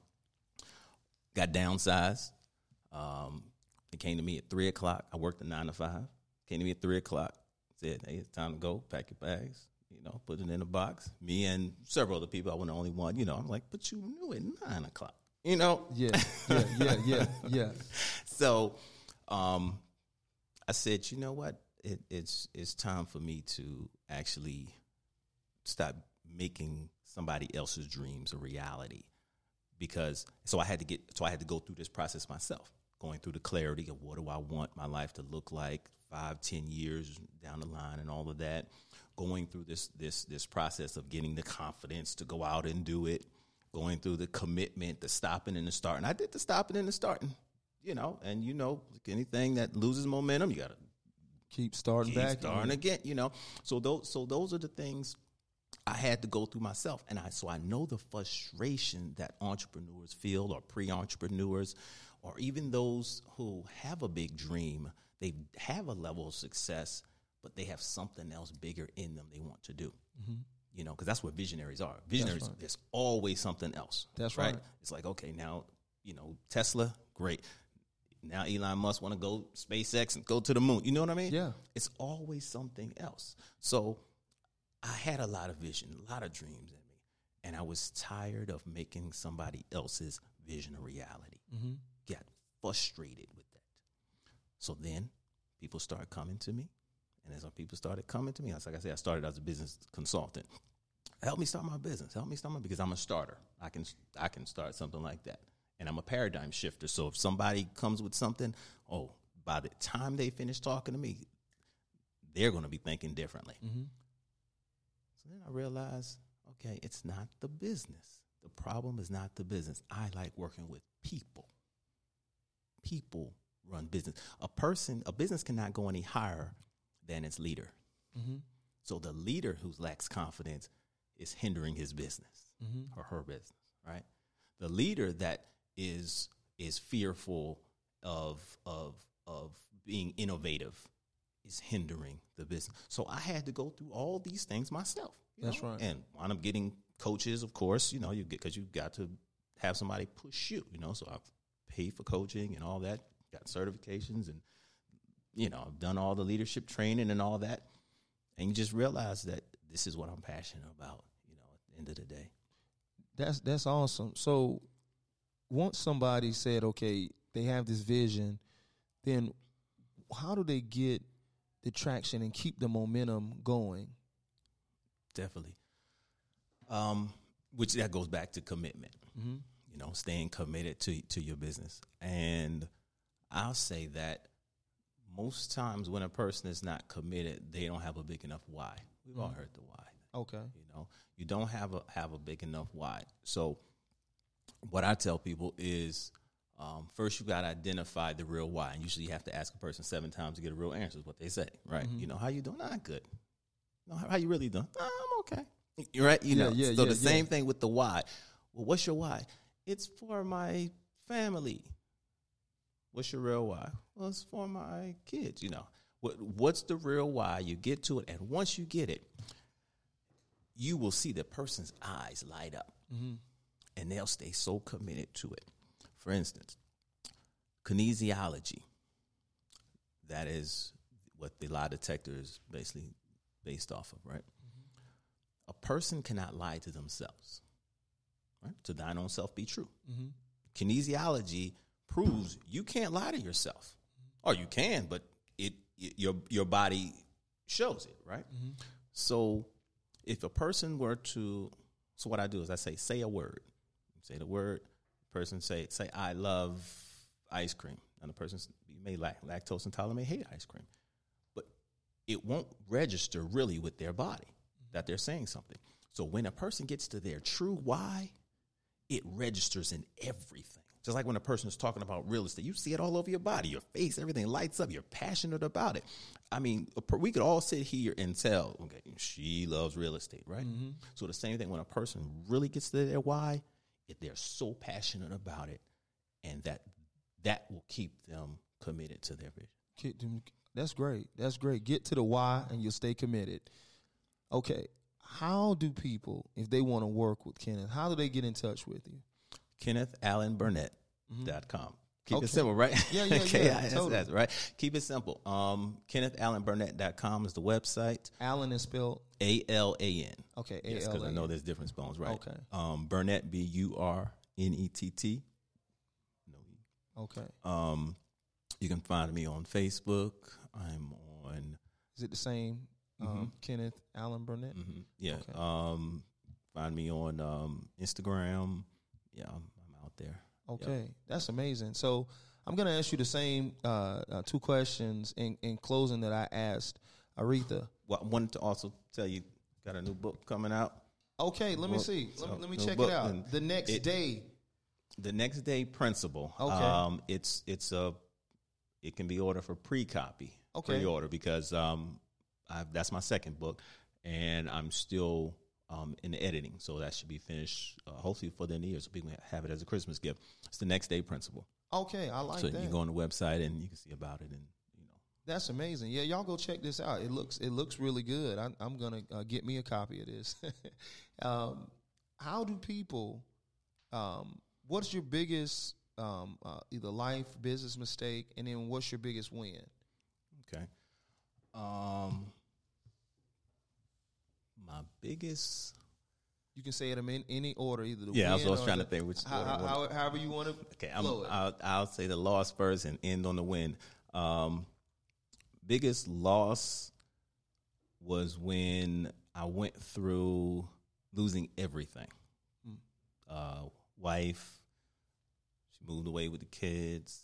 got downsized. Um, it came to me at three o'clock. I worked a nine to five. Came to me at three o'clock. Said, hey, it's time to go. Pack your bags. You know, put it in a box. Me and several other people. I wasn't the only one. You know, I'm like, but you knew at nine o'clock. You know? Yeah, yeah, yeah, yeah, yeah. So um, I said, you know what? It, it's it's time for me to actually stop making somebody else's dreams a reality, because so I had to get so I had to go through this process myself, going through the clarity of what do I want my life to look like five, ten years down the line, and all of that. going through this this this process of getting the confidence to go out and do it, going through the commitment, the stopping and the starting. I did the stopping and the starting, you know, and you know, anything that loses momentum, you got to keep starting keep back, starting again, you know. So those so those are the things I had to go through myself, and I so I know the frustration that entrepreneurs feel, or pre-entrepreneurs, or even those who have a big dream. They have a level of success, but they have something else bigger in them they want to do. Mm-hmm. You know, because that's what visionaries are. Visionaries, right. There's always something else. That's right. right. It's like, okay, now, you know, Tesla, great. Now Elon Musk want to go SpaceX and go to the moon. You know what I mean? Yeah. It's always something else. So I had a lot of vision, a lot of dreams in me, and I was tired of making somebody else's vision a reality. Mm-hmm. Got frustrated with that. So then people started coming to me. And as people started coming to me, like I said, I started as a business consultant. Help me start my business. Help me start my because I'm a starter. I can I can start something like that. And I'm a paradigm shifter. So if somebody comes with something, oh, by the time they finish talking to me, they're going to be thinking differently. Mm-hmm. So then I realized, okay, it's not the business. The problem is not the business. I like working with people. People run business. A person, a business cannot go any higher than its leader. Mm-hmm. So the leader who lacks confidence is hindering his business mm-hmm. or her business, right? The leader that is is fearful of of of being innovative is hindering the business. So I had to go through all these things myself. That's know? right. And when I'm getting coaches, of course, you know, you get because you got to have somebody push you, you know. So I've paid for coaching and all that, got certifications and. You know, I've done all the leadership training and all that. And you just realize that this is what I'm passionate about, you know, at the end of the day. That's that's awesome. So once somebody said, okay, they have this vision, then how do they get the traction and keep the momentum going? Definitely. Um, which that goes back to commitment, mm-hmm. you know, staying committed to to your business. And I'll say that most times when a person is not committed, they don't have a big enough why. We've mm-hmm. all heard the why. Okay. You know, you don't have a have a big enough why. So what I tell people is um, first you got to identify the real why. And usually you have to ask a person seven times to get a real answer is what they say, right? Mm-hmm. You know, how you doing? Not good. No, how, how you really doing? Oh, I'm okay. You're right. You yeah, know, yeah, so yeah, the same yeah. thing with the why. Well, what's your why? It's for my family. What's your real why? Well, it's for my kids, you know. What What's the real why? You get to it, and once you get it, you will see the person's eyes light up, mm-hmm. and they'll stay so committed to it. For instance, kinesiology. That is what the lie detector is basically based off of, right? Mm-hmm. A person cannot lie to themselves, right? To thine own self be true. Mm-hmm. Kinesiology proves you can't lie to yourself, or you can, but it, it your your body shows it, right? Mm-hmm. So if a person were to, so what I do is I say, say a word, say the word, person say say I love ice cream, and the person may lack lactose intolerant, may hate ice cream, but it won't register really with their body mm-hmm. that they're saying something. So when a person gets to their true why, it registers in everything. Just like when a person is talking about real estate, you see it all over your body, your face, everything lights up. You're passionate about it. I mean, we could all sit here and tell, okay, she loves real estate, right? Mm-hmm. So the same thing when a person really gets to their why, if they're so passionate about it, and that that will keep them committed to their vision. That's great. That's great. Get to the why, and you'll stay committed. Okay, how do people, if they want to work with Kenneth, how do they get in touch with you? Kenneth Allen Burnett dot com. Mm-hmm. Keep okay. it simple, right? Yeah, yeah, K I S S, yeah. Totally. Right? Keep it simple. Um, Kenneth Allen Burnett dot com is the website. Allen is spelled? A L A N. Okay, A L A N. Yes, because I know there's different spellings, right? Okay. Um, Burnett, B U R N E T T. No. Okay. Um, you can find me on Facebook. I'm on. Is it the same? Mm-hmm. Um, Kenneth Allen Burnett? Mm-hmm. Yeah. Okay. Um, find me on um, Instagram. Yeah, I'm, I'm out there. Okay, yep. That's amazing. So I'm going to ask you the same uh, uh, two questions in, in closing that I asked Aretha. well, I wanted to also tell you, got a new book coming out. Okay, let me Book. see. Let, So, me, let me new check book, it out. and The next it- day. The Next Day Principle. Okay. Um, it's it's a it can be ordered for pre-copy, Okay. pre-order because um, I've, that's my second book, and I'm still um, in the editing, so that should be finished uh, hopefully for the end of the year, so people can have it as a Christmas gift. It's The Next Day Principle. Okay, I like so that. you can go on the website and you can see about it, and you know. That's amazing. Yeah, y'all go check this out. It looks it looks really good. I, I'm gonna uh, get me a copy of this. um, how do people? Um, what's your biggest um, uh, either life business mistake, and then what's your biggest win? Okay. Um, my biggest. You can say it in any order, either the Yeah, I win was, I was or trying the, to think which. how, order- how, however you want to. Okay, I'm, flow it. I'll, I'll say the loss first and end on the win. Um, biggest loss was when I went through losing everything. Hmm. Uh, wife, she moved away with the kids.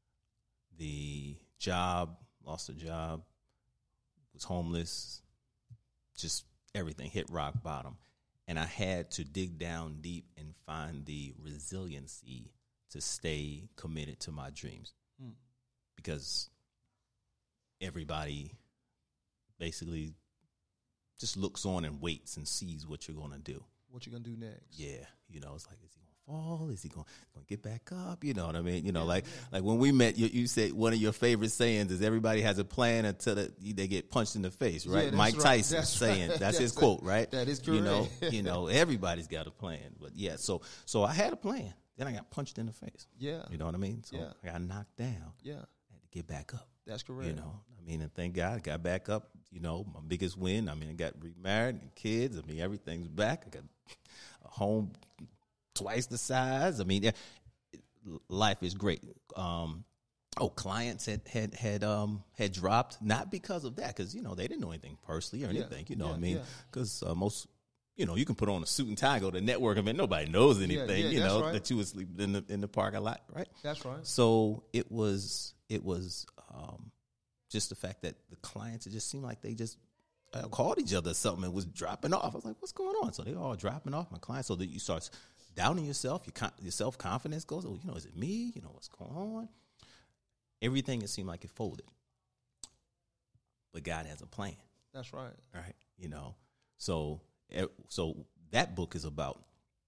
The job, lost a job, was homeless. Just everything hit rock bottom. And I had to dig down deep and find the resiliency to stay committed to my dreams. Hmm. Because everybody basically just looks on and waits and sees what you're going to do. What you gonna do next? Yeah. You know, it's like, is he going to fall? Is he going to get back up? You know what I mean? You know, Yeah, like yeah. like when we met, you, you said one of your favorite sayings is everybody has a plan until the, they get punched in the face, right? Yeah, that's Mike right. Tyson That's saying, right. that's his That's quote, it. right? That is You know, correct. you know, everybody's got a plan. But yeah, so so I had a plan. Then I got punched in the face. Yeah. You know what I mean? So Yeah. I got knocked down. Yeah, I had to get back up. that's correct. You know, I mean, and thank God I got back up. You know, my biggest win. I mean, I got remarried and kids. I mean, everything's back. I got a home twice the size. I mean, yeah, life is great. Um, oh, clients had had had um had dropped, not because of that, because you know they didn't know anything personally or Yeah. anything. You know Yeah, what I mean? yeah. Because uh, most. You know, you can put on a suit and tie, go to a network event. Nobody knows anything. yeah, you that's know right. that you was sleeping in the in the parking lot, right? That's right. So it was it was um, just the fact that the clients, it just seemed like they just uh, called each other or something and was dropping off. I was like, what's going on? So they all dropping off, my clients. So that you start doubting yourself, your, con- your self-confidence goes, oh, you know, is it me? You know, what's going on? Everything, it seemed like it folded. But God has a plan, That's right. right? You know, so eh, so that book is about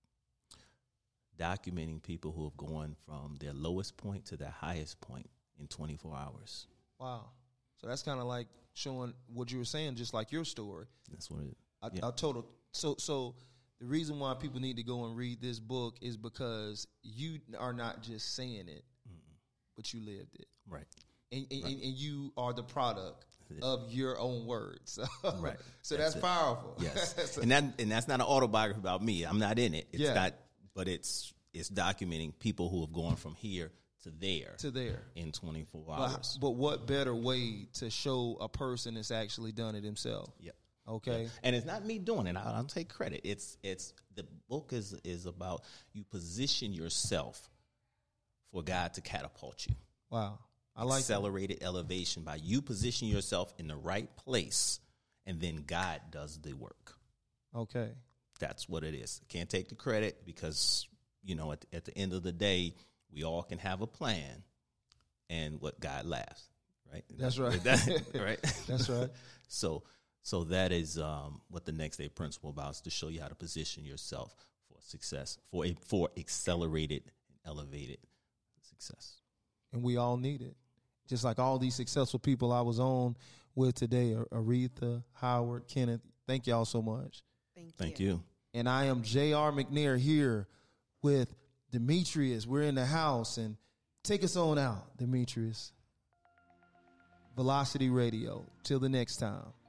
documenting people who have gone from their lowest point to their highest point in twenty-four hours. Wow. So that's kind of like showing what you were saying, just like your story. That's what it I, Yeah. I total. So, so the reason why people need to go and read this book is because you are not just saying it, but you lived it, right. and and, Right. and, and you are the product of your own words. Right. So That's that's, it. powerful. Yes, So- and that and that's not an autobiography about me. I'm not in it. It's Yeah. not, but it's it's documenting people who have gone from here to there to there. in twenty-four But, hours. but what better way to show a person that's actually done it himself? Yep. Okay. And it's not me doing it. I, I'll take credit. It's it's the book is is about you position yourself for God to catapult you. Wow. I like that. Accelerated elevation by you positioning yourself in the right place, and then God does the work. Okay. That's what it is. Can't take the credit because, you know, at, at the end of the day, we all can have a plan, and what God laughs, right? That's right. That- right. That's right. So, so that is um, what the Next Day Principle about, is to show you how to position yourself for success, for a for accelerated and elevated success. And we all need it. Just like all these successful people I was on with today, Aretha, Howard, Kenneth. Thank y'all so much. Thank, Thank you. And I am J R. McNair here with Demetrius. We're in the house, and take us on out, Demetrius. Velocity Radio. Till the next time.